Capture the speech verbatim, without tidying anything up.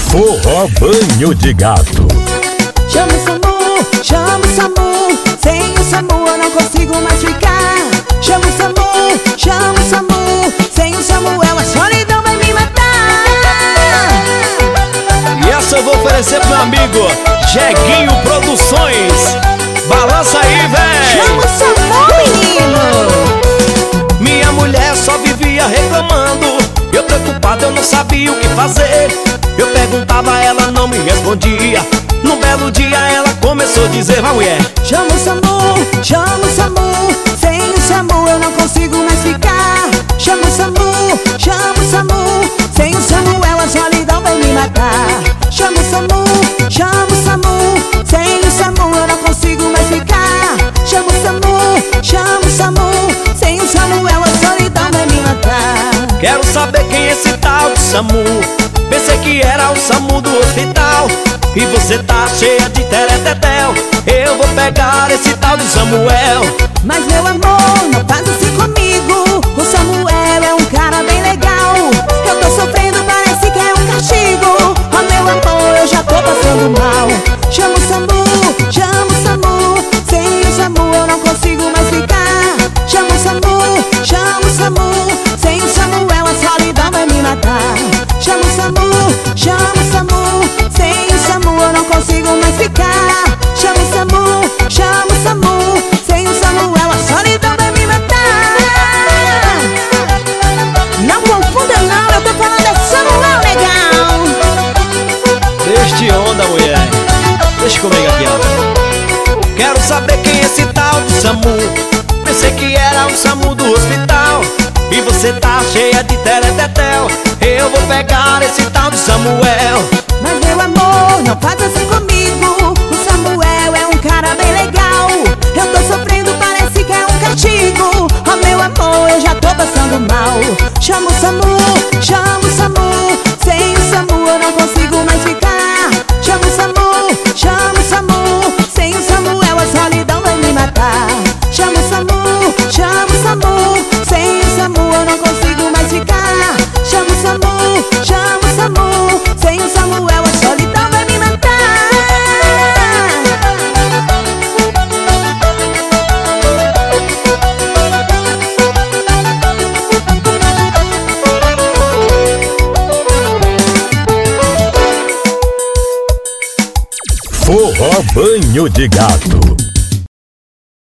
Forró Banho de Gato. Chama o SAMU, chama o SAMU. Sem o SAMU eu não consigo mais ficar. Chama o SAMU, chama o SAMU. Sem o Samuel a solidão vai me matar. E essa eu vou oferecer pro meu amigo Jeguinho Produções. Balança aí, véi. Chama o SAMU, menino. Minha mulher só vivia reclamando. Eu preocupado, eu não sabia o que fazer. Eu perguntava, ela não me respondia. Num belo dia ela começou a dizer: vai, mulher, chama o SAMU, chama o SAMU. Sem o SAMU eu não consigo mais ficar. Chama o SAMU, chama o SAMU. Sem o Samuel a solidão vai me matar. Chama o SAMU, chama o SAMU. Sem o SAMU eu não consigo mais ficar. Chama o SAMU, chama o SAMU. Sem o Samuel a solidão vai me matar. quero saber quem é esse tal de SAMU. Pensei que era o SAMU do hospital. E você tá cheia de teretetel. Eu vou pegar esse tal de Samuel. Mas meu amor, não faz assim comigo. O Samuel é um cara bem legal. Eu tô sofrendo, parece que é um castigo. Oh meu amor, eu já tô passando mal. Chama o SAMU, chama o SAMU. Sem o SAMU eu não consigo mais ficar. Chama o SAMU, chama o SAMU. Sem o Samuel a solidão vai me matar. Chama o SAMU, chama o SAMU. Sem o SAMU eu não consigo mais ficar. Chama o SAMU, chama o SAMU. Sem o Samuel a solidão vai me matar. Não confunda não, eu tô falando é Samuel, legal. Deixe onda, mulher. Deixa comigo aqui, ó. Quero saber quem é esse tal de SAMU. Pensei que era o SAMU do hospital. E você tá cheia de teretetel. Eu vou pegar esse tal de Samuel. Mas meu amor, não faz assim comigo. O Samuel é um cara bem legal. Eu tô sofrendo, parece que é um castigo. Oh meu amor, eu já tô passando mal. Chama o SAMU, chama o SAMU. Sem o SAMU eu não consigo mais ficar. Chama o SAMU, chama o SAMU. Sem o Samuel a solidão vai me matar. Chama o SAMU, chama o SAMU. Sem o SAMU eu não consigo mais ficar. Chama o SAMU, chama o SAMU. Sem o Samuel a solidão vai me matar. Forró Banho de Gato.